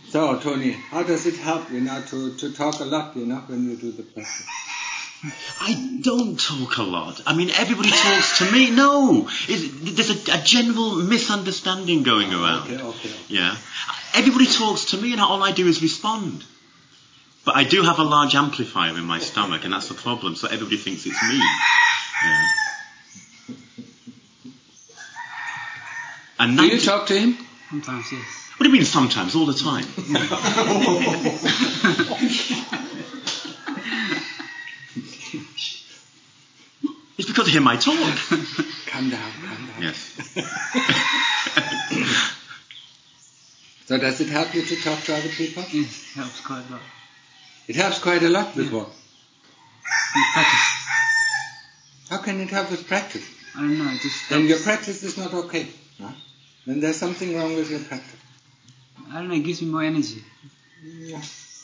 So, Tony, how does it help, to talk a lot, when you do the practice? I don't talk a lot. I mean, everybody talks to me. No, there's a general misunderstanding going around. Okay. Yeah, everybody talks to me, and all I do is respond. But I do have a large amplifier in my stomach, and that's the problem. So everybody thinks it's me. Yeah. And do you talk to him? Sometimes, yes. What do you mean sometimes? All the time. It's because of him I talk. Calm down. Yes. So does it help you to talk to other people? Yes, it helps quite a lot. It helps quite a lot with what? With practice. How can it help with practice? I don't know, it just helps. Then your practice is not okay. Huh? Then there's something wrong with your practice. I don't know, it gives me more energy. Yeah.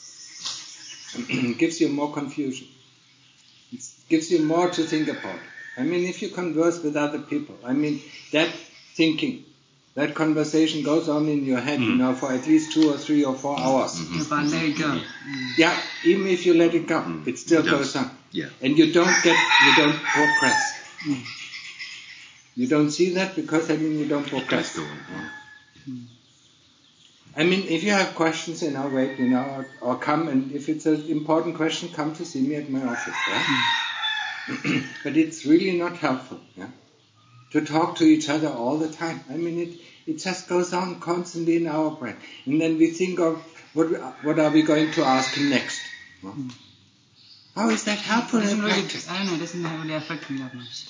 It gives you more confusion. It gives you more to think about. I mean, if you converse with other people, that thinking, that conversation goes on in your head, for at least 2 or 3 or 4 hours. Yeah, but I let it go. Yeah, even if you let it go, it still goes on. Yeah. And you don't progress. You don't see that because, you don't progress. If you have questions, wait, or come, and if it's an important question, come to see me at my office, yeah? But it's really not helpful, yeah? To talk to each other all the time. It just goes on constantly in our brain. And then we think of, what are we going to ask him next? Huh? How is that helpful in practice? I don't know, it doesn't really affect me that much.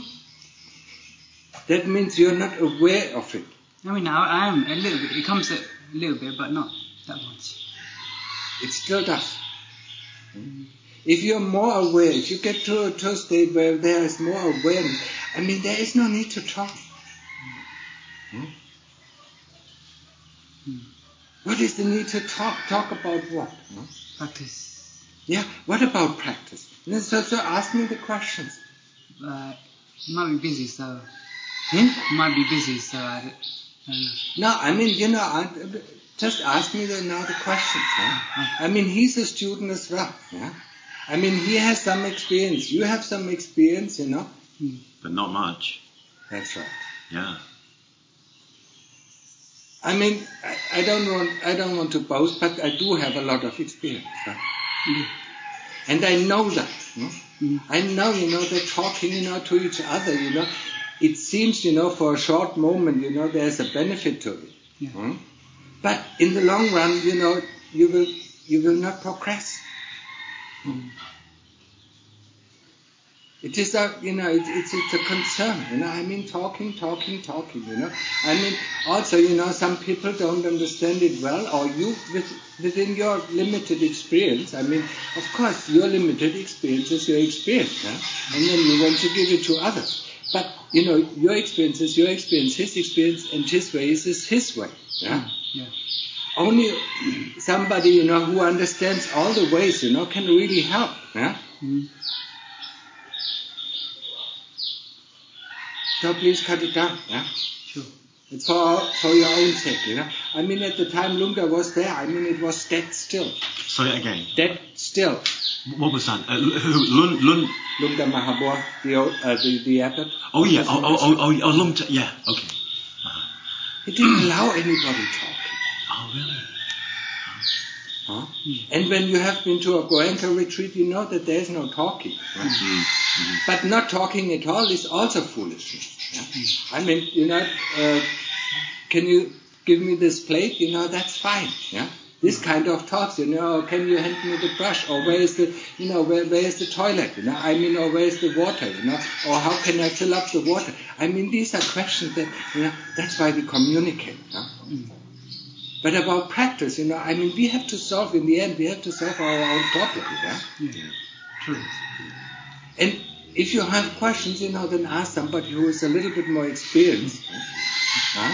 That means you're not aware of it. I am a little bit. It comes a little bit, but not that much. It still does. If you're more aware, if you get to a state where there is more awareness, there is no need to talk. What is the need to talk? Talk about what? Practice. Yeah, what about practice? So ask me the questions. You might be busy, so... You might be busy, so I don't know. No, just ask me the questions. Huh? He's a student as well. Yeah? He has some experience. You have some experience, But not much. That's right. Yeah. I don't want to boast, but I do have a lot of experience. Huh? And I know that. I know, they're talking, to each other, It seems, for a short moment, there's a benefit to it. Yeah. But in the long run, you will not progress. It is it's a concern, talking, also, some people don't understand it well, or you, within your limited experience, of course, your limited experience is your experience, and then you want to give it to others. But, your experience is your experience, his experience, and his way is his way, yeah? Yeah. Only somebody, who understands all the ways, can really help, yeah? So please cut it down, yeah? Sure. It's for your own sake, at the time Lungda was there, it was dead still. Sorry, again. Dead still. What was that? Lungda Mahabua, the abbot. Oh yeah, Lungda, yeah, okay. He didn't allow anybody talking. Oh really? Huh? And when you have been to a Goenka retreat, you know that there is no talking. Right? But not talking at all is also foolishness. Yeah? Can you give me this plate? That's fine. Yeah. This kind of talks. Can you hand me the brush? Or where is the, where is the toilet? Or where is the water? Or how can I fill up the water? These are questions that, that's why we communicate. Yeah? But about practice, we have to solve, in the end, we have to solve our own problem, yeah? Yeah. True. And if you have questions, then ask somebody who is a little bit more experienced. Huh?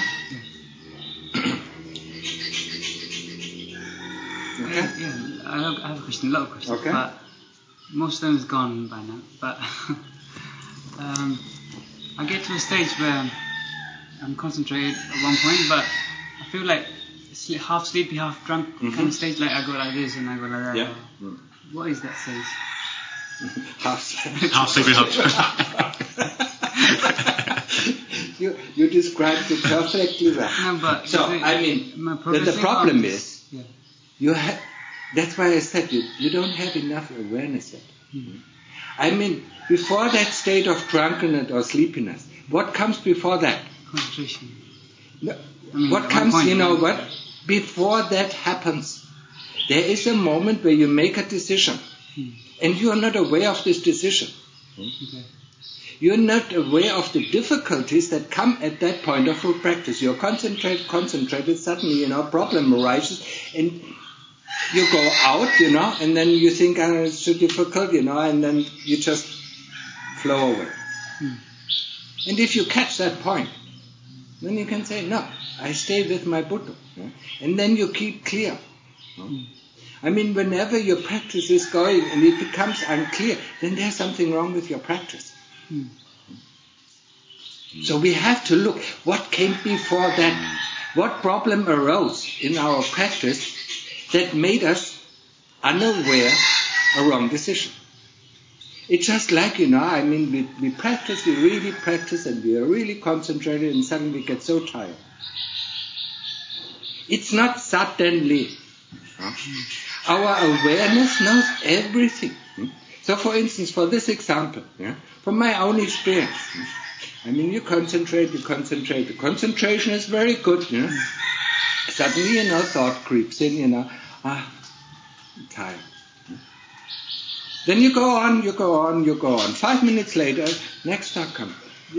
Okay? Yeah, I have a question, a lot of questions, okay. But most of them is gone by now. But I get to a stage where I'm concentrated at one point, but I feel like it's half sleepy, half drunk kind of stage, like I go like this and I go like that. Yeah. What is that stage? Half sleepy, half drunk. You described it perfectly well. No, but so I mean, the problem is, that's why I said you don't have enough awareness yet. I mean, before that state of drunkenness or sleepiness, what comes before that? Concentration. What comes, before that happens, there is a moment where you make a decision, and you are not aware of this decision. Okay. You are not aware of the difficulties that come at that point of full practice. You're concentrated, suddenly, problem arises, and you go out, and then you think, it's too difficult, and then you just flow away. And if you catch that point, then you can say, no, I stay with my Buddha. And then you keep clear. I mean, whenever your practice is going and it becomes unclear, then there's something wrong with your practice. So we have to look, what came before that? What problem arose in our practice that made us unaware a wrong decision? It's just like, we practice, we really practice, and we are really concentrated, and suddenly we get so tired. It's not suddenly. Our awareness knows everything. So, for instance, for this example, from my own experience, you concentrate. The concentration is very good. Suddenly, thought creeps in. I'm tired. Then you go on. 5 minutes later, next thought comes.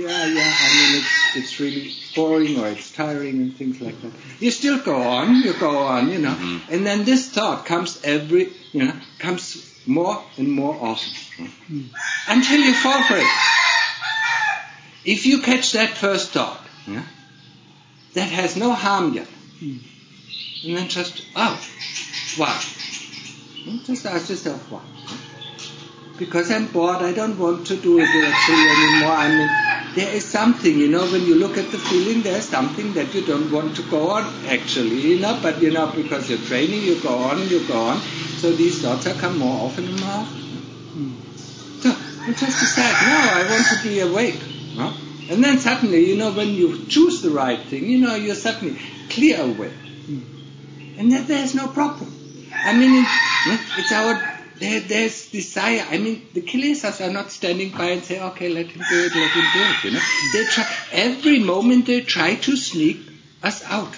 It's really boring or it's tiring and things like that. You still go on, and then this thought comes comes more and more often. Until you fall for it. If you catch that first thought, that has no harm yet, and then just, why? Just ask yourself why. Because I'm bored, I don't want to do it actually anymore. There is something, when you look at the feeling, there's something that you don't want to go on actually, but because you're training, you go on. So these thoughts come more often and more often. So you just decide, no, I want to be awake. And then suddenly, when you choose the right thing, you're suddenly clear awake. And then there's no problem. It's our... There's desire. The kilesas are not standing by and say, okay, let him do it. They try, every moment they try to sneak us out.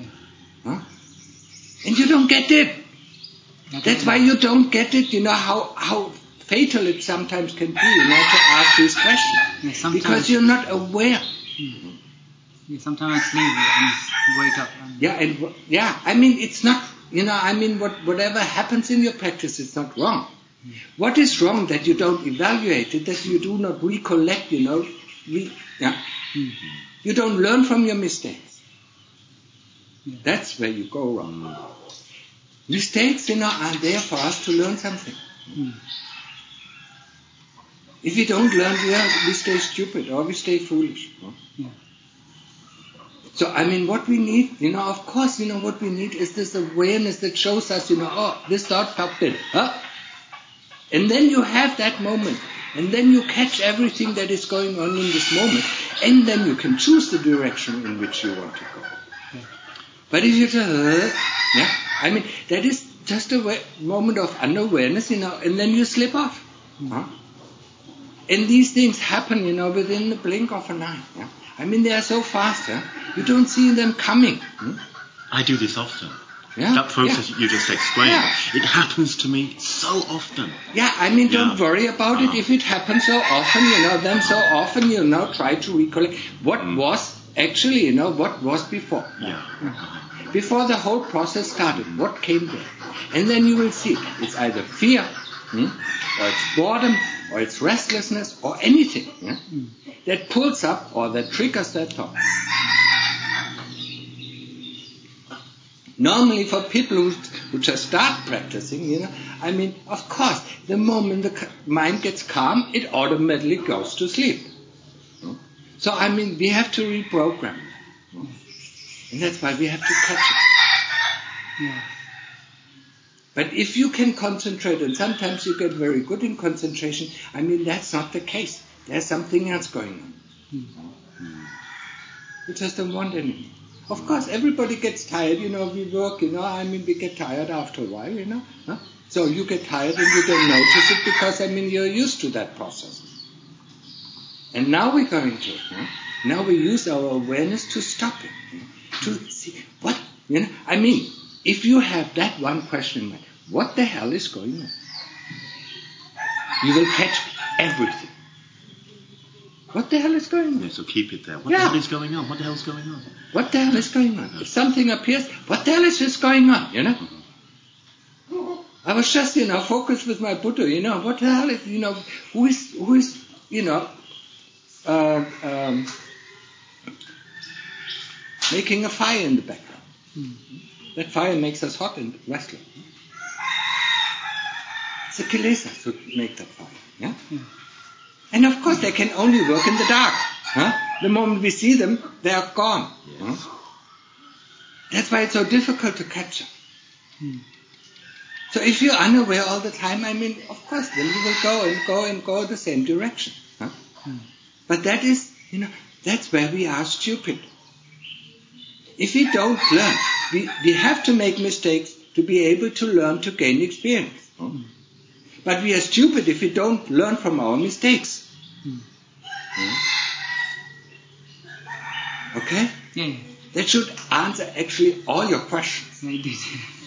And you don't get it. That's why you don't get it, how fatal it sometimes can be, to ask these questions. Because you're not aware. Sometimes I sleep and wake up. It's not... whatever happens in your practice is not wrong. What is wrong that you don't evaluate it, that you do not recollect, You don't learn from your mistakes. That's where you go wrong. Mistakes, are there for us to learn something. If we don't learn, we stay stupid or we stay foolish. So, what we need, of course, what we need is this awareness that shows us, this thought popped in. And then you have that moment. And then you catch everything that is going on in this moment. And then you can choose the direction in which you want to go. But if you just, that is just a moment of unawareness, and then you slip off. And these things happen, within the blink of an eye. They are so fast, you don't see them coming. I do this often. That process you just explained, it happens to me so often. Don't worry about it if it happens so often, then so often, try to recollect what was actually, what was before. Before the whole process started, what came there. And then you will see, it's either fear, or it's boredom, or it's restlessness, or anything that pulls up or that triggers that thought. Normally for people who just start practicing, of course, the moment the mind gets calm, it automatically goes to sleep. So, we have to reprogram that. And that's why we have to catch it. Yeah. But if you can concentrate, and sometimes you get very good in concentration, I mean, that's not the case. There's something else going on. You just don't want anything. Of course, everybody gets tired, we work, we get tired after a while, Huh? So you get tired and you don't notice it because, you're used to that process. And now we're going to, now we use our awareness to stop it, to see, what, if you have that one question in mind, what the hell is going on? You will catch everything. What the hell is going on? Yeah, so keep it there. What the hell is going on? What the hell is going on? What the hell is going on? If something appears, what the hell is this going on? I was just, focused with my Buddha, what the hell is, who is, making a fire in the background. That fire makes us hot and restless. It's the kilesas who make that fire. Yeah? And of course they can only work in the dark. The moment we see them, they are gone. Yes. That's why it's so difficult to catch them. So if you're unaware all the time, of course, then you will go the same direction. But that is, that's where we are stupid. If we don't learn, we have to make mistakes to be able to learn to gain experience. But we are stupid if we don't learn from our mistakes. Okay? Yeah. That should answer actually all your questions. I did.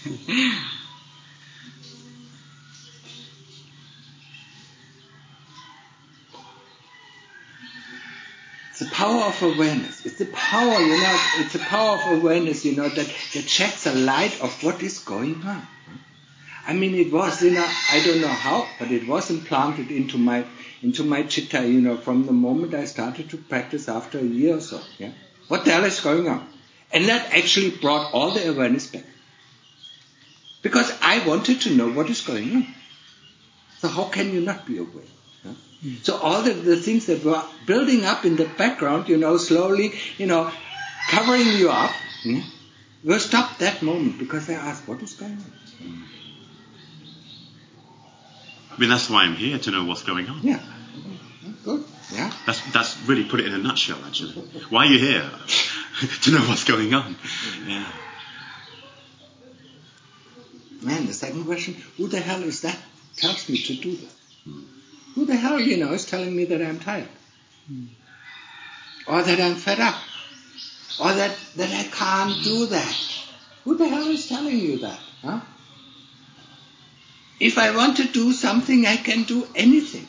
It's the power of awareness. It's the power, it's the power of awareness, that sheds a light of what is going on. It was, I don't know how, but it was implanted into my chitta, from the moment I started to practice after a year or so. Yeah? What the hell is going on? And that actually brought all the awareness back. Because I wanted to know what is going on. So how can you not be aware? So all the things that were building up in the background, slowly, covering you up, were stopped that moment because I asked, what is going on? That's why I'm here, to know what's going on. Yeah. Good. Yeah. That's really put it in a nutshell, actually. Why are you here? To know what's going on. Yeah. Man, the second question, who the hell is that tells me to do that? Who the hell, is telling me that I'm tired? Or that I'm fed up? Or that I can't do that? Who the hell is telling you that? Huh? If I want to do something, I can do anything.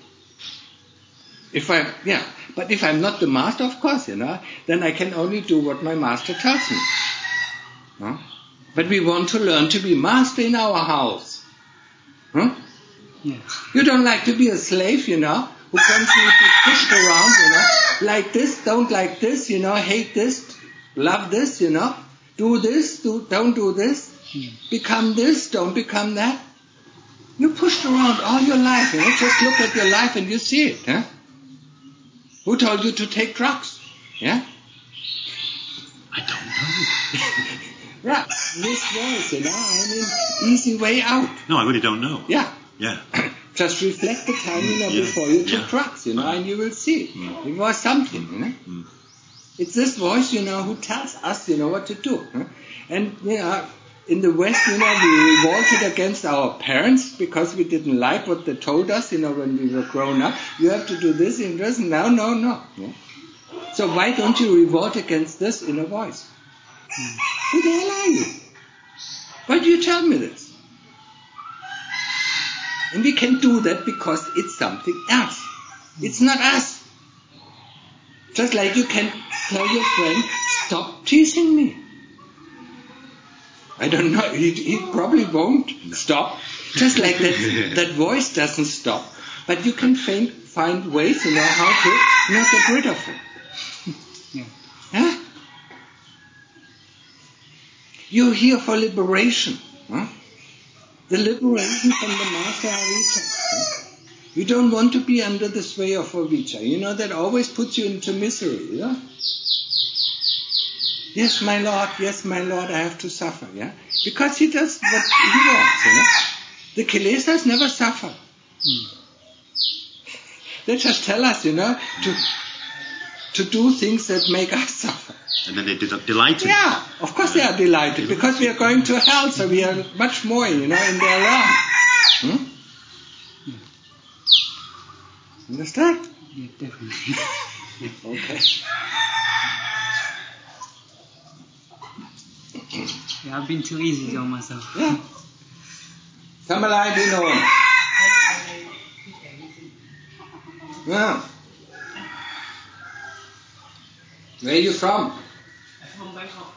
But if I'm not the master, of course, then I can only do what my master tells me. Huh? But we want to learn to be master in our house. Huh? Yeah. You don't like to be a slave, who constantly be pushed around, like this, don't like this, hate this, love this, do this, don't do this, become this, don't become that. You're pushed around all your life, just look at your life and you see it. Huh? Who told you to take drugs? Yeah? I don't know. Yeah, this voice, easy way out. No, I really don't know. Yeah. Yeah. Just reflect the time, before you took drugs, and you will see. It was something, It's this voice, who tells us, what to do. And, in the West, we revolted against our parents because we didn't like what they told us, when we were grown up. You have to do this and this. No. Yeah? So why don't you revolt against this inner voice? Who the hell are you? Why do you tell me this? And we can do that because it's something else. It's not us. Just like you can tell your friend, stop teasing me. I don't know, he probably won't stop. Just like that voice doesn't stop. But you can find ways, how to get rid of it. Yeah. Huh? You're here for liberation. Huh? The liberation from the master avijja. You don't want to be under the sway of avijja. That always puts you into misery. yes, my Lord, I have to suffer, yeah? Because he does what he wants, you know? The kilesas never suffer. They just tell us, you know, to do things that make us suffer. And then they're delighted. Yeah, of course they are delighted, because we are going to hell, so we are much more, you know, in their realm. Understand? Yeah, definitely. Okay. Yeah, I've been too easy on myself. Yeah. Kamalai Dino. Yeah. Where are you from? I'm from Bangkok.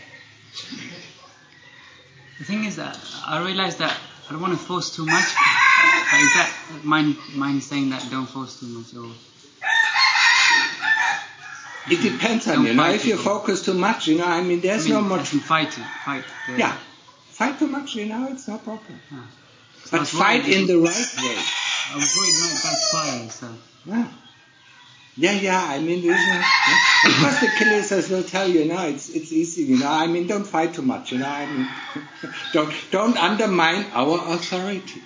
The thing is that I realized that I don't want to force too much. But is that mine saying that don't force too much? Or it depends on you. Now, if you focus too much, you know, I mean, there's no much. Fight. Yeah. Fight too much, you know, it's no problem. So but fight in the right way. I was worried about backfiring, so. Yeah, I mean, of course the kilesas will tell you, no, it's easy, you know, I mean, don't fight too much, you know, I mean, don't undermine our authority.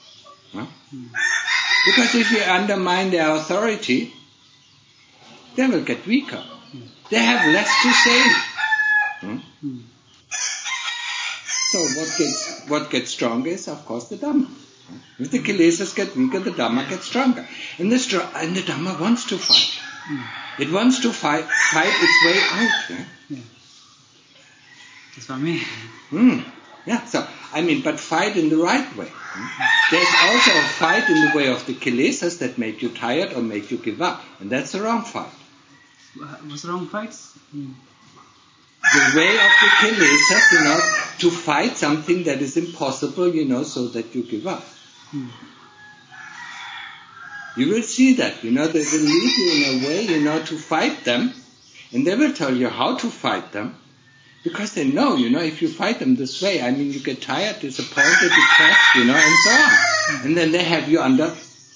Because if you undermine their authority, they will get weaker. They have less to say. So what gets stronger is, of course, the Dhamma. If the kilesas get weaker, the Dhamma gets stronger. And the Dhamma wants to fight. It wants to fight its way out. Yeah. That's what I mean. Yeah, so, I mean, but fight in the right way. There's also a fight in the way of the kilesas that make you tired or make you give up. And that's the wrong fight. What's the wrong fights? The way of the kilesas, you know, to fight something that is impossible, you know, so that you give up. You will see that, you know, they will lead you in a way, you know, to fight them, and they will tell you how to fight them, because they know, you know, if you fight them this way, I mean, you get tired, disappointed, depressed, you know, and so on. And then they have you under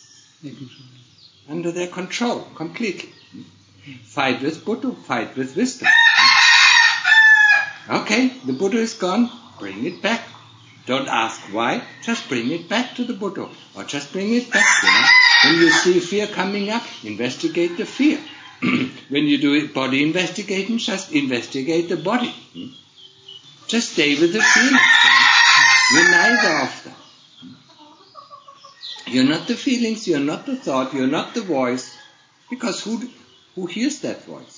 their control, completely. Fight with Buddha, fight with wisdom. Okay, the Buddha is gone, bring it back. Don't ask why, just bring it back to the Buddha, or just bring it back, you know. When you see fear coming up, investigate the fear. When you do body investigation, just investigate the body. Just stay with the feelings. You're neither of them. You're not the feelings, you're not the thought, you're not the voice. Because who hears that voice?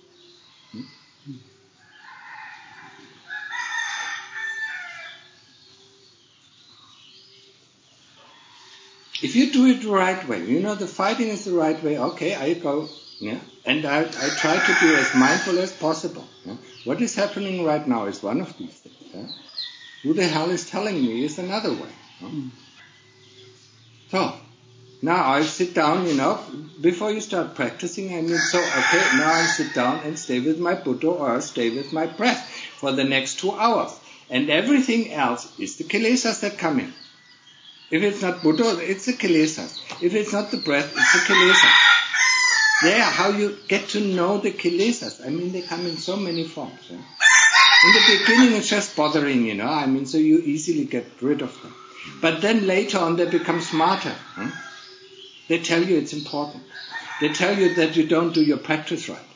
If you do it the right way, you know, the fighting is the right way, okay, I go, yeah, and I try to be as mindful as possible. Yeah? What is happening right now is one of these things. Yeah? Who the hell is telling me is another way. Yeah? So, now I sit down, you know, before you start practicing, I mean, so, okay, now I sit down and stay with my Buddha or stay with my breath for the next 2 hours. And everything else is the kilesas that come in. If it's not Buddha, it's the kilesas. If it's not the breath, it's the kilesas. There, how you get to know the kilesas. I mean, they come in so many forms. Yeah? In the beginning, it's just bothering, you know. I mean, so you easily get rid of them. But then later on, they become smarter. Huh? They tell you it's important. They tell you that you don't do your practice right.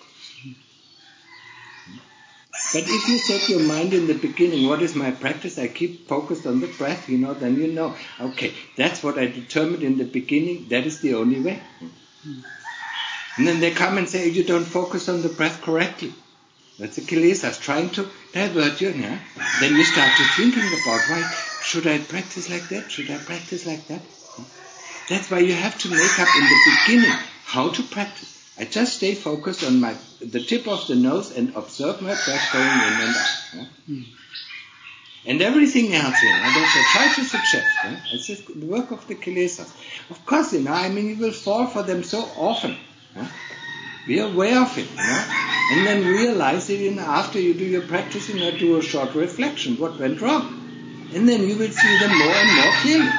But if you set your mind in the beginning, what is my practice? I keep focused on the breath, you know, then you know, okay, that's what I determined in the beginning, that is the only way. And then they come and say, you don't focus on the breath correctly. That's the kilesas trying to divert you, yeah? Then you start to thinking about, why should I practice like that? Should I practice like that? That's why you have to make up in the beginning how to practice. I just stay focused on the tip of the nose and observe my breath going in and out. Yeah? And everything else, you know, that I try to suggest, yeah? It's just the work of the kilesas. Of course, you know, I mean, you will fall for them so often. Yeah? Be aware of it, you know, and then realize it, you know, after you do your practice, you know, do a short reflection, what went wrong. And then you will see them more and more clearly.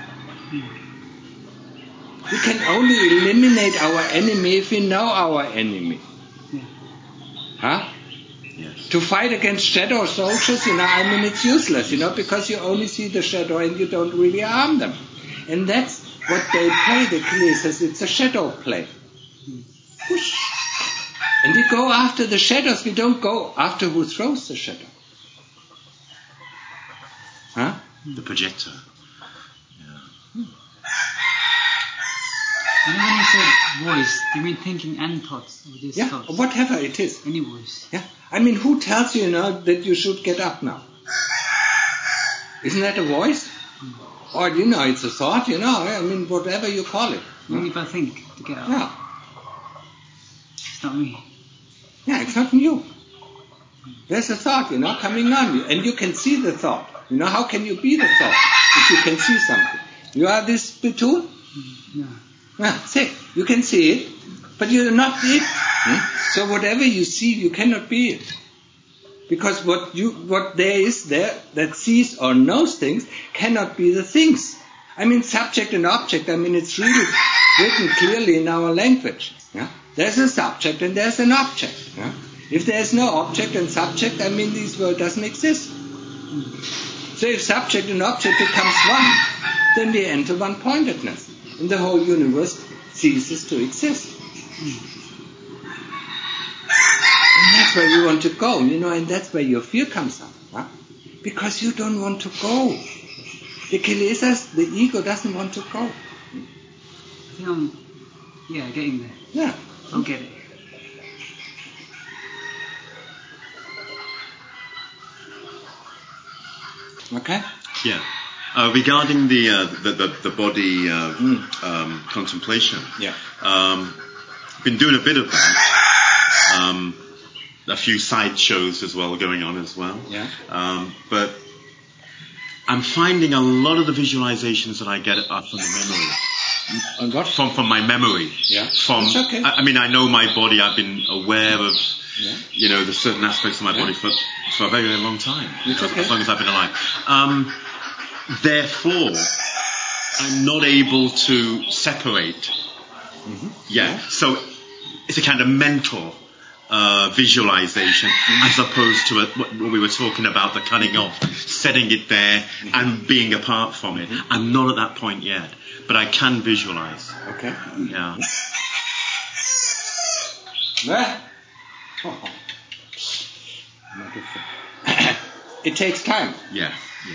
We can only eliminate our enemy if we know our enemy. Huh? Yes. To fight against shadow soldiers, I mean, it's useless, because you only see the shadow and you don't really harm them. And that's what they play, the Kilesas. It's a shadow play. Whoosh. And we go after the shadows. We don't go after who throws the shadow. Huh? The projector. And when you said voice, do you mean thinking and thoughts? Or just thoughts? Whatever it is. Any voice. Yeah. I mean, who tells you, that you should get up now? Isn't that a voice? Or, it's a thought, I mean, whatever you call it. Only if I think to get up. Yeah. It's not me. Yeah, it's not you. There's a thought, coming on you. And you can see the thought. How can you be the thought if you can see something? You are this spittoon? No. See, you can see it, but you're not it. So whatever you see, you cannot be it. Because what there is there that sees or knows things cannot be the things. I mean, subject and object, it's really written clearly in our language. Yeah? There's a subject and there's an object. Yeah? If there's no object and subject, this world doesn't exist. So if subject and object becomes one, then we enter one-pointedness. And the whole universe ceases to exist. And that's where you want to go, and that's where your fear comes up. Huh? Because you don't want to go. The Kilesas, the ego, doesn't want to go. I think I'm, getting there. Yeah. I'll get it. Okay? Yeah. Regarding the body contemplation, been doing a bit of that. A few side shows as well going on as well. Yeah. But I'm finding a lot of the visualizations that I get are from the memory. And what? From my memory. Yeah. It's okay. I know my body. I've been aware of the certain aspects of my body for a very, very long time. As long as I've been alive. Therefore, I'm not able to separate. Mm-hmm. Yeah. So it's a kind of mental visualization as opposed to what we were talking about, the cutting off, setting it there and being apart from it. I'm not at that point yet, but I can visualize. Okay. Yeah. It takes time. Yeah.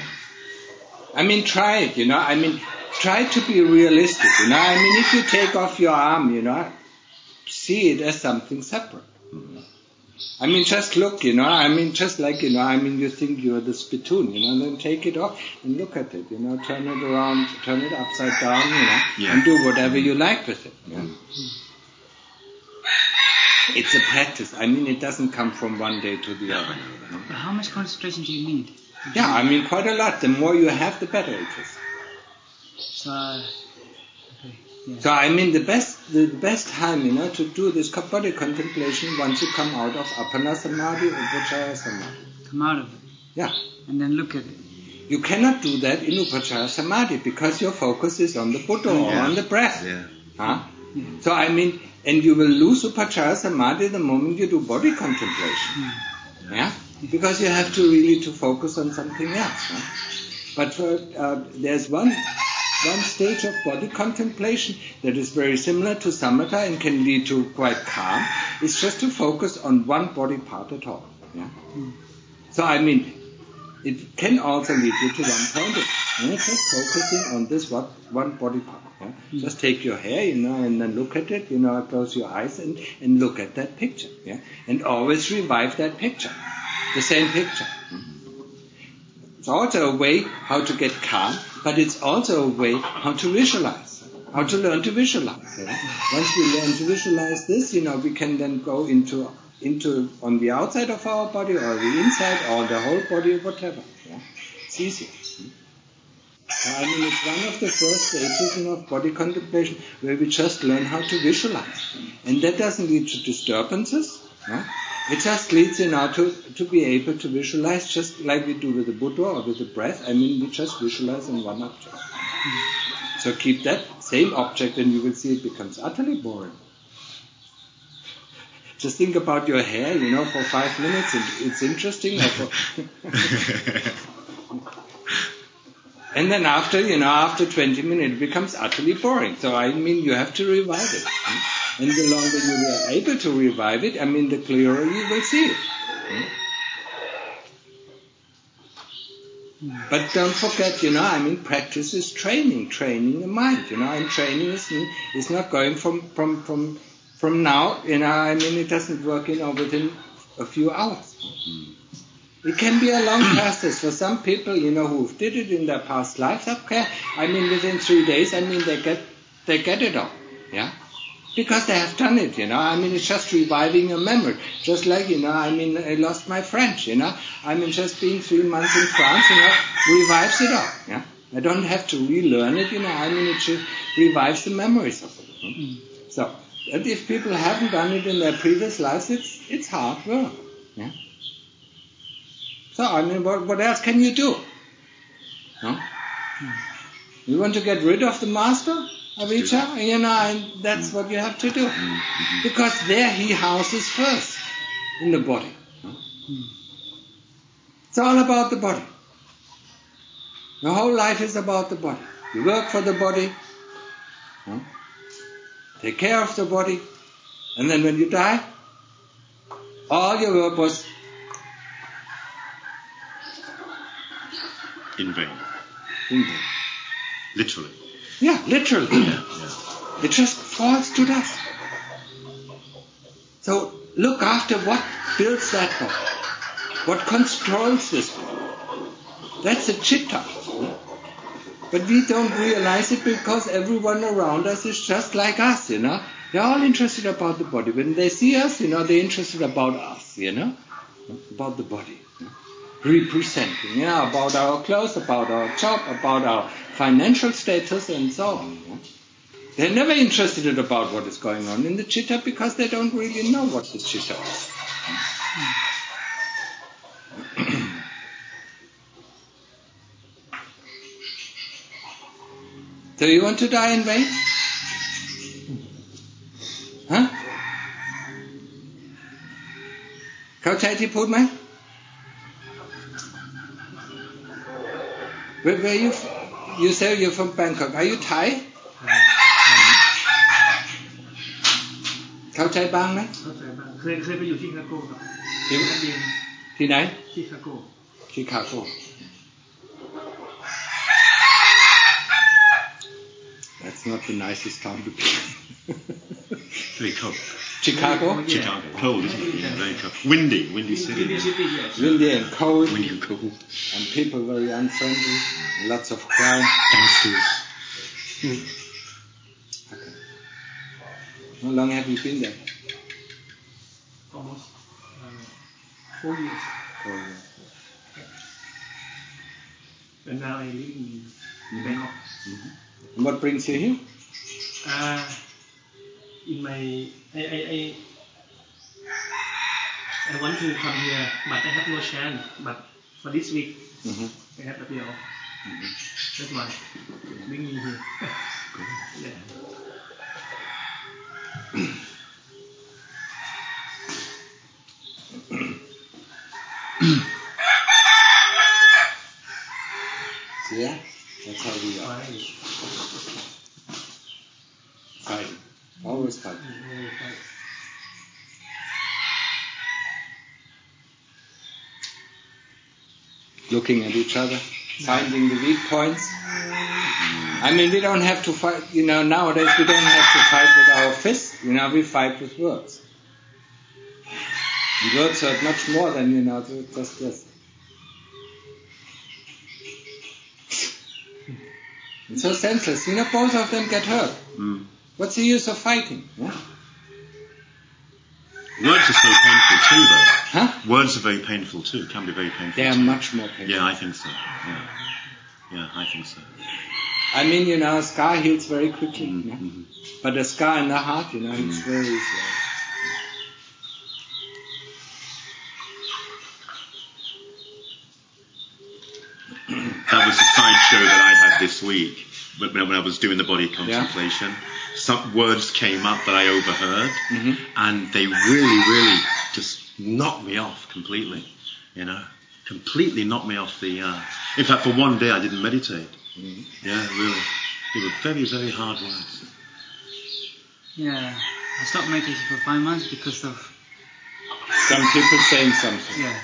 Try it, try to be realistic, if you take off your arm, see it as something separate. Just look, just like, you think you're the spittoon, then take it off and look at it, turn it around, turn it upside down, and do whatever you like with it. Yeah? It's a practice. It doesn't come from one day to the other. But how much concentration do you need? Yeah, quite a lot. The more you have, the better it is. So, So the best time, to do this body contemplation once you come out of Appana Samadhi or Upachara Samadhi. Come out of it. Yeah. And then look at it. You cannot do that in Upachara Samadhi because your focus is on the Buddha or on the breath. Yeah. Huh? Yeah. So and you will lose Upachara Samadhi the moment you do body contemplation. Yeah? Because you have to really to focus on something else. Huh? But there's one stage of body contemplation that is very similar to samatha and can lead to quite calm. It's just to focus on one body part at all. Yeah? So it can also lead you to one point. Just focusing on this one body part. Yeah? Just take your hair, and then look at it. Close your eyes and look at that picture. Yeah? And always revive that picture, the same picture. It's also a way how to get calm, but it's also a way how to visualize, how to learn to visualize. Yeah? Once we learn to visualize this, we can then go into on the outside of our body or the inside or the whole body or whatever. Yeah? It's easier. So, it's one of the first stages of body contemplation where we just learn how to visualize. And that doesn't lead to disturbances. Yeah? It just leads to be able to visualize just like we do with the Buddha or with the breath. We just visualize in one object. So keep that same object and you will see it becomes utterly boring. Just think about your hair, for 5 minutes, and it's interesting. And then after 20 minutes, it becomes utterly boring. So you have to revive it. And the longer you are able to revive it, the clearer you will see it. But don't forget, practice is training the mind, and training is not going from now, it doesn't work, within a few hours. It can be a long process for some people, who did it in their past lives. Okay, within 3 days, they get it all, yeah, because they have done it, it's just reviving a memory, just like, I lost my French, just being 3 months in France, revives it all, yeah. I don't have to relearn it, it just revives the memories of it. So, and if people haven't done it in their previous lives, it's hard work, yeah. So, what else can you do? No? You want to get rid of the master, avijja? And that's what you have to do. Because there he houses first, in the body. It's all about the body. The whole life is about the body. You work for the body, take care of the body, and then when you die, all your work was in vain. Literally. Yeah, literally. Yeah. It just falls to dust. So look after what builds that body. What controls this body. That's a chitta. But we don't realize it because everyone around us is just like us, They're all interested about the body. When they see us, they're interested about us, about the body. Representing, about our clothes, about our job, about our financial status, and so on. They're never interested about what is going on in the chitta because they don't really know what the chitta is. So you want to die in vain? Huh? เข้าใจที่พูดไหม? Where you say you're from Bangkok. Are you Thai? เข้าใจบ้างไหม? เข้าใจบ้างเคยไปอยู่ที่ชิคาโกครับที่ไหน? ชิคาโก Chicago. That's not the nicest town to be. Very cold. Chicago? Chicago. Cold, isn't it? Yeah, very cold. Windy city. Yes. Windy and cold. Windy and cold. And people very unfriendly. Lots of crime. Gangsters. Okay. How long have you been there? Almost 4 years. 4 years. And now I live in Bangkok. And what brings you here? In my I want to come here, but I have no chance. But for this week, I have a day off. That's why bring me here. Yeah. Yeah, that's how we are. Fighting. Always fighting. Looking at each other, finding the weak points. We don't have to fight, nowadays we don't have to fight with our fists, we fight with words. And words hurt much more than, just this. It's so senseless, both of them get hurt. What's the use of fighting? Yeah? Words are so painful too, though. Huh? Words are very painful too. Can be very painful. They are much more painful. Yeah, I think so. Yeah, I think so. A scar heals very quickly. But a scar in the heart, it's very slow. That was a sideshow that I had this week. when I was doing the body contemplation, some words came up that I overheard, and they really just knocked me off completely. Completely knocked me off the. In fact, for one day I didn't meditate. Yeah, really. They were very, very hard words. Yeah, I stopped meditating for 5 months because of some people saying something. Yeah.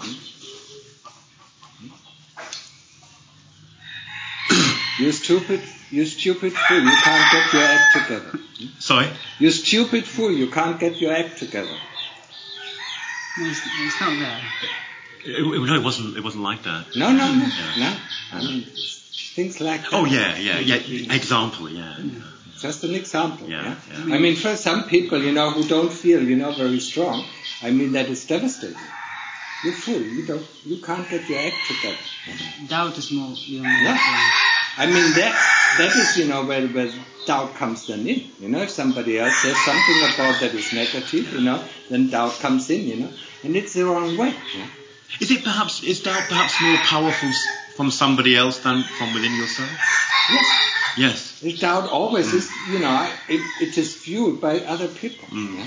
You stupid fool, you can't get your act together. Sorry? You stupid fool, you can't get your act together. No, it's not that. No, it wasn't like that. No. I mean, things like that. Oh, yeah. Example, yeah. Just an example. Yeah. I mean, for some people, who don't feel, very strong, I mean, that is devastating. You're fool. You can't get your act together. Doubt is more. I mean, that is, where doubt comes then in. If somebody else says something about that is negative, then doubt comes in, and it's the wrong way. Is doubt perhaps more powerful from somebody else than from within yourself? Yes. Doubt always is, it is fueled by other people.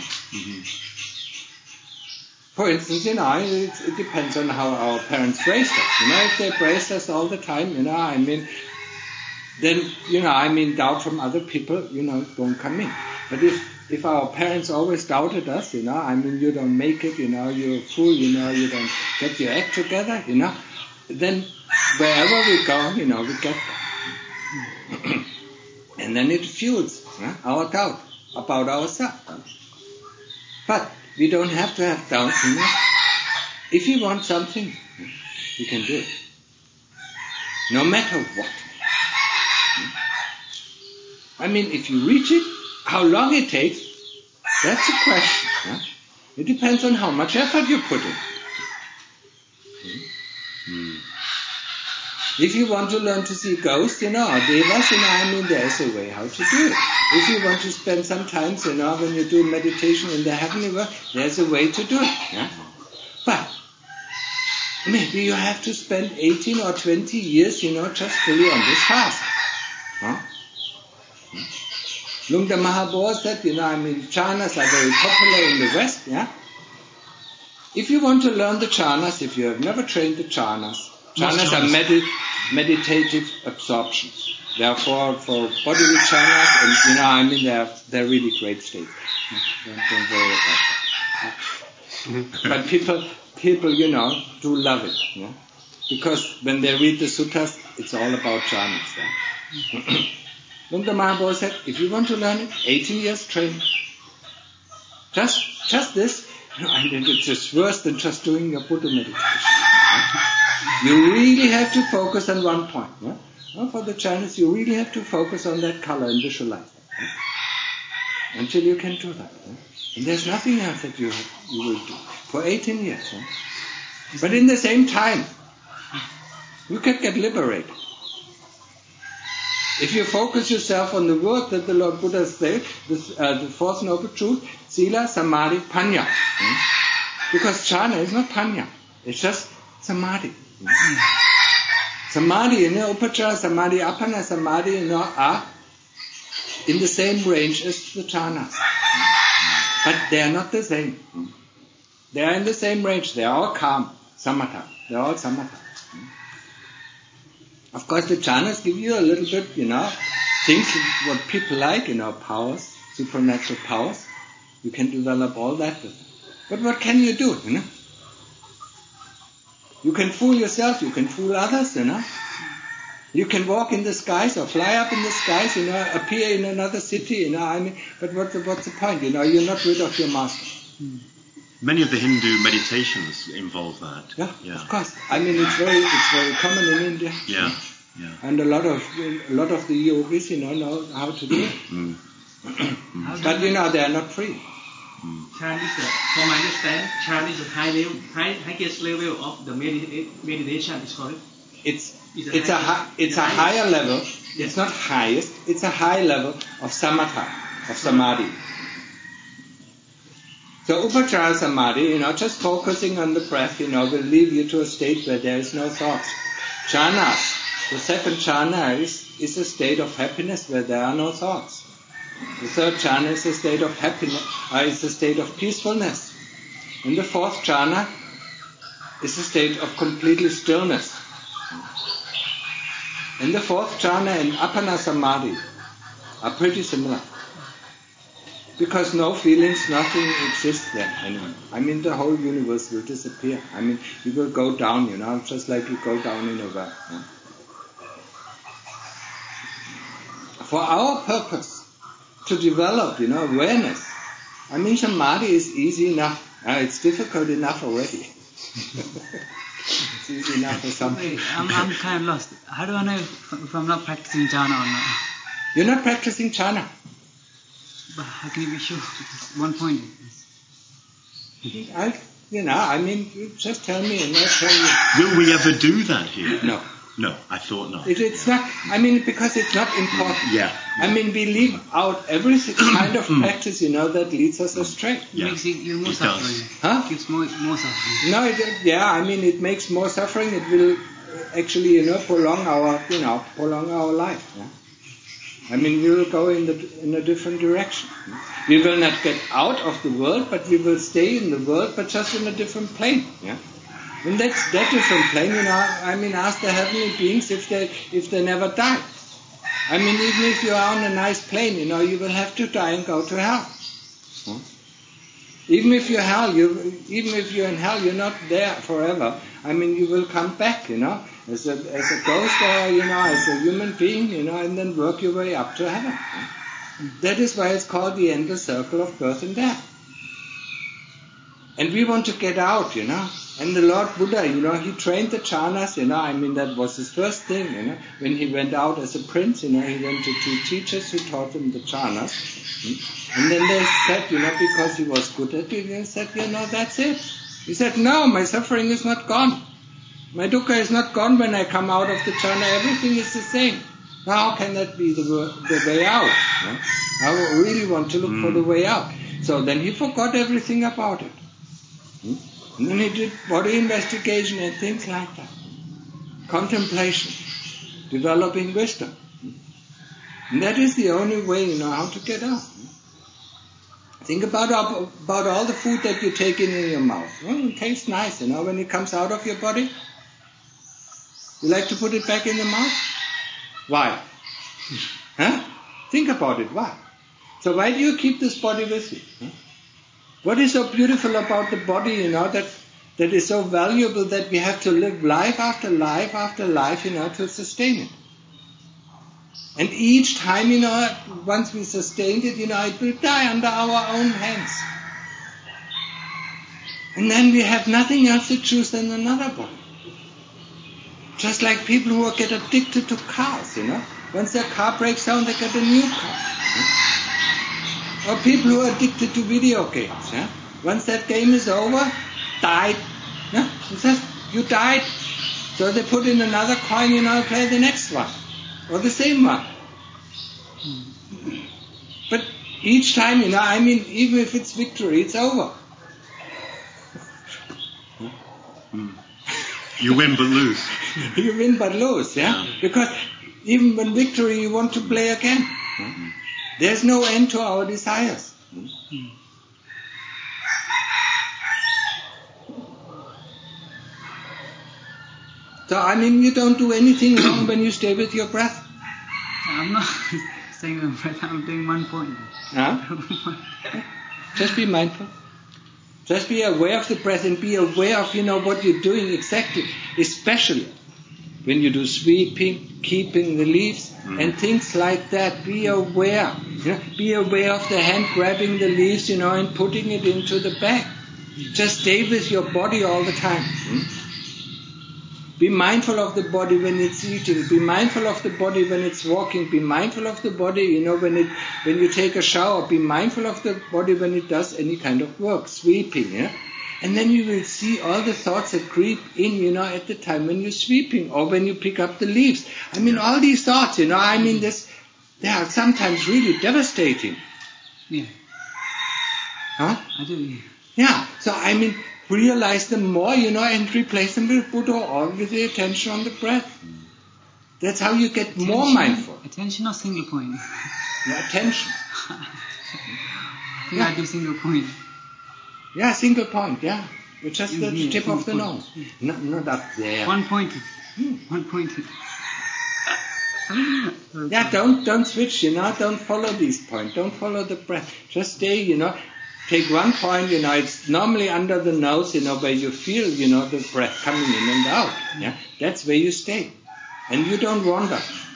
For instance, it depends on how our parents raised us. If they raised us all the time, then, doubt from other people, don't come in. But if our parents always doubted us, you don't make it, you're a fool, you don't get your act together, then wherever we go, we get that. And then it fuels our doubt about ourselves. But we don't have to have doubt, If you want something, you can do it. No matter what. I mean, if you reach it, how long it takes, that's a question. It depends on how much effort you put in. If you want to learn to see ghosts, or devas, there is a way how to do it. If you want to spend some time, when you do meditation in the heavenly world, there's a way to do it. But maybe you have to spend 18 or 20 years, just fully on this fast. Lungta Mahabodhi said, jhanas are very popular in the West, If you want to learn the jhanas, if you have never trained the jhanas are meditative absorptions. Therefore, for bodily jhanas, and they're really great states. Don't worry about that. But people, do love it, because when they read the suttas, it's all about jhanas. Lungta Mahabodhi said, if you want to learn it, 18 years training. Just this, and it's just worse than just doing your Buddha meditation. You really have to focus on one point. For the jhanas, you really have to focus on that color and visualize it. Until you can do that. And there's nothing else that you will do for 18 years. But in the same time, you can get liberated. If you focus yourself on the word that the Lord Buddha said, the fourth noble truth, Sila, Samadhi, Panya. Because jhana is not Panya, it's just Samadhi. Samadhi, Upachara, Samadhi, Appana, Samadhi, are in the same range as the jhanas. But they are not the same. They are in the same range. They are all calm, samatha. They are all samatha. Of course, the jhanas give you a little bit, things what people like, powers, supernatural powers. You can develop all that with them. But what can you do, You can fool yourself, you can fool others, You can walk in the skies or fly up in the skies, appear in another city, but what's the point, You're not rid of your master. Many of the Hindu meditations involve that. Yeah. Of course. It's very common in India. Yeah. And a lot of the yogis, know how to do it. But they are not free. Chan is from my understanding, Chan is a highest level of the meditation. Is correct. It's a higher level. Yes. It's not highest. It's a high level of samatha, of samadhi. So upachara samadhi, just focusing on the breath, will lead you to a state where there is no thoughts. Jhanas, the second jhana is is a state of happiness where there are no thoughts. The third jhana is a state of happiness, is a state of peacefulness. And the fourth jhana is a state of completely stillness. And the fourth jhana and Appana Samadhi are pretty similar. Because no feelings, nothing exists there anymore. I mean, the whole universe will disappear. I mean, you will go down, just like you go down in a well. Yeah? For our purpose, to develop, awareness, I mean, Samadhi is easy enough. It's difficult enough already. It's easy enough for some people. I'm kind of lost. How do I know if I'm not practicing jhana or not? You're not practicing jhana. But how can you be sure? One point. You just tell me and I'll tell you. Will we ever do that here? No. No, I thought not. It's not, because it's not important. Yeah. We leave out every kind of practice, that leads us astray. It makes you more suffering. Huh? It gives more suffering. No, it makes more suffering. It will actually, prolong our life. Yeah? We will go in a different direction. We will not get out of the world, but we will stay in the world, but just in a different plane. Yeah. And that different plane, ask the heavenly beings if they never die. Even if you are on a nice plane, you will have to die and go to hell. Even if you're in hell, you're not there forever. You will come back, as a ghost or as a human being, and then work your way up to heaven. That is why it's called the endless circle of birth and death. And we want to get out, And the Lord Buddha, he trained the jhanas, that was his first thing, When he went out as a prince, he went to 2 teachers who taught him the jhanas. And then they said, because he was good at it, they said, that's it. He said, no, my suffering is not gone. My dukkha is not gone when I come out of the jhana. Everything is the same. Now how can that be the way out? I really want to look for the way out. So then he forgot everything about it. And then he did body investigation and things like that. Contemplation. Developing wisdom. And that is the only way, how to get out. Think about all the food that you take in your mouth. It tastes nice, when it comes out of your body. You like to put it back in the mouth? Why? Think about it. Why? So why do you keep this body with you? What is so beautiful about the body, that is so valuable that we have to live life after life after life, to sustain it. And each time, once we sustained it, it will die under our own hands. And then we have nothing else to choose than another body. Just like people who get addicted to cars, Once their car breaks down, they get a new car. Or people who are addicted to video games. Once that game is over, died. It says, you died. So they put in another coin, play the next one. Or the same one. But each time, even if it's victory, it's over. You win but lose. You win but lose, yeah? Because even when victory, you want to play again. There's no end to our desires. So, you don't do anything wrong when you stay with your breath. I'm not staying with my breath, I'm doing one point. Just be mindful. Just be aware of the breath and be aware of, what you're doing exactly. Especially when you do sweeping, keeping the leaves, and things like that. Be aware. Be aware of the hand grabbing the leaves, and putting it into the bag. Just stay with your body all the time. Be mindful of the body when it's eating. Be mindful of the body when it's walking. Be mindful of the body, when you take a shower. Be mindful of the body when it does any kind of work, sweeping. And then you will see all the thoughts that creep in, at the time when you're sweeping or when you pick up the leaves. All these thoughts, they are sometimes really devastating. Yeah. Huh? I do, yeah. Yeah. So, realize them more, and replace them with Buddha or with the attention on the breath. That's how you get more mindful. Attention or single point? No, attention. I do single point. Yeah, single point, yeah. It's just the tip of the nose. Not up there. One pointed. One pointed. Yeah, don't switch, don't follow these points. Don't follow the breath. Just stay, take one point, it's normally under the nose, where you feel, the breath coming in and out. Yeah, that's where you stay. And you don't wander.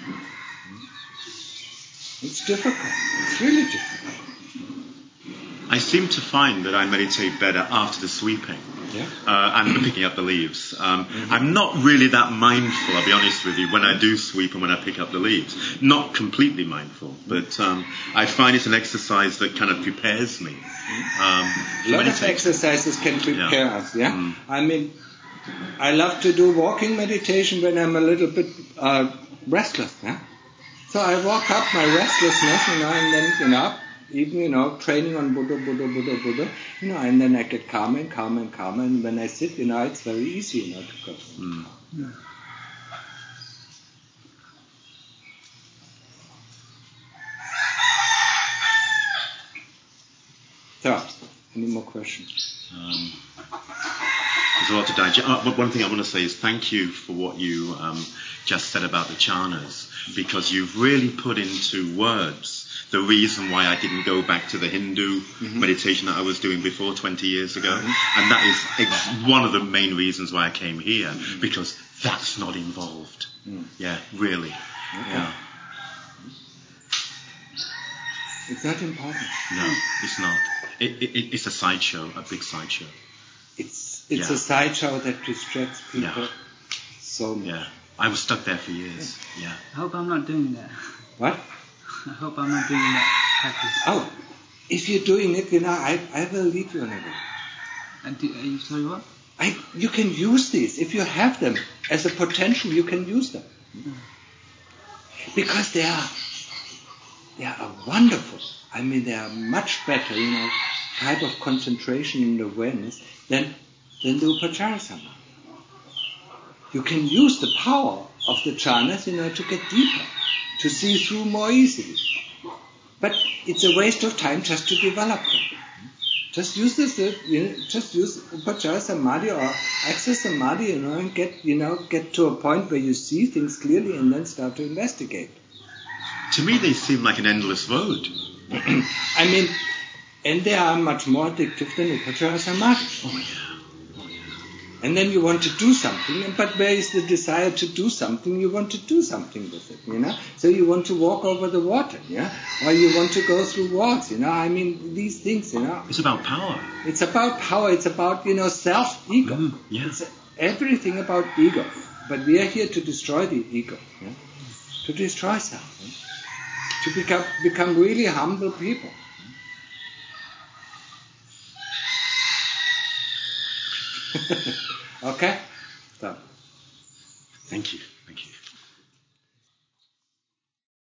It's difficult. It's really difficult. I seem to find that I meditate better after the sweeping. And the picking up the leaves. I'm not really that mindful, I'll be honest with you, when I do sweep and when I pick up the leaves. Not completely mindful, but I find it's an exercise that kind of prepares me. A lot of exercises can prepare us, I mean, I love to do walking meditation when I'm a little bit restless, So I walk up my restlessness, and then, even, training on Buddha, and then I get calmer and calmer and calmer, and when I sit, it's very easy, to go. So, any more questions? There's a lot to digest. One thing I want to say is thank you for what you just said about the jhanas, because you've really put into words the reason why I didn't go back to the Hindu meditation that I was doing before 20 years ago. And that is one of the main reasons why I came here, because that's not involved. Yeah, really. Okay. Yeah. It's not important. No, it's not. It's a sideshow, a big sideshow. It's a sideshow that distracts people so much. Yeah, I was stuck there for years. Yeah. I hope I'm not doing that. What? I hope I'm not doing that practice. Oh, if you're doing it, I will lead you on a way. Are you sorry, what? You can use these. If you have them as a potential, you can use them. Because they are wonderful. I mean, they are much better, type of concentration and awareness than the Upachara Samadhi. You can use the power of the jhanas, to get deeper, to see through more easily. But it's a waste of time just to develop them. Just use this, just use Upachara Samadhi or Access Samadhi, and get to a point where you see things clearly and then start to investigate. To me, they seem like an endless road. I mean, and they are much more addictive than Upachara Samadhi. Oh yeah. And then you want to do something, but where is the desire to do something? You want to do something with it, So you want to walk over the water, or you want to go through walls, I mean, these things, It's about power. It's about power. It's about, self-ego. It's everything about ego. But we are here to destroy the ego, to destroy self, to become really humble people. Okay? So. Thank you.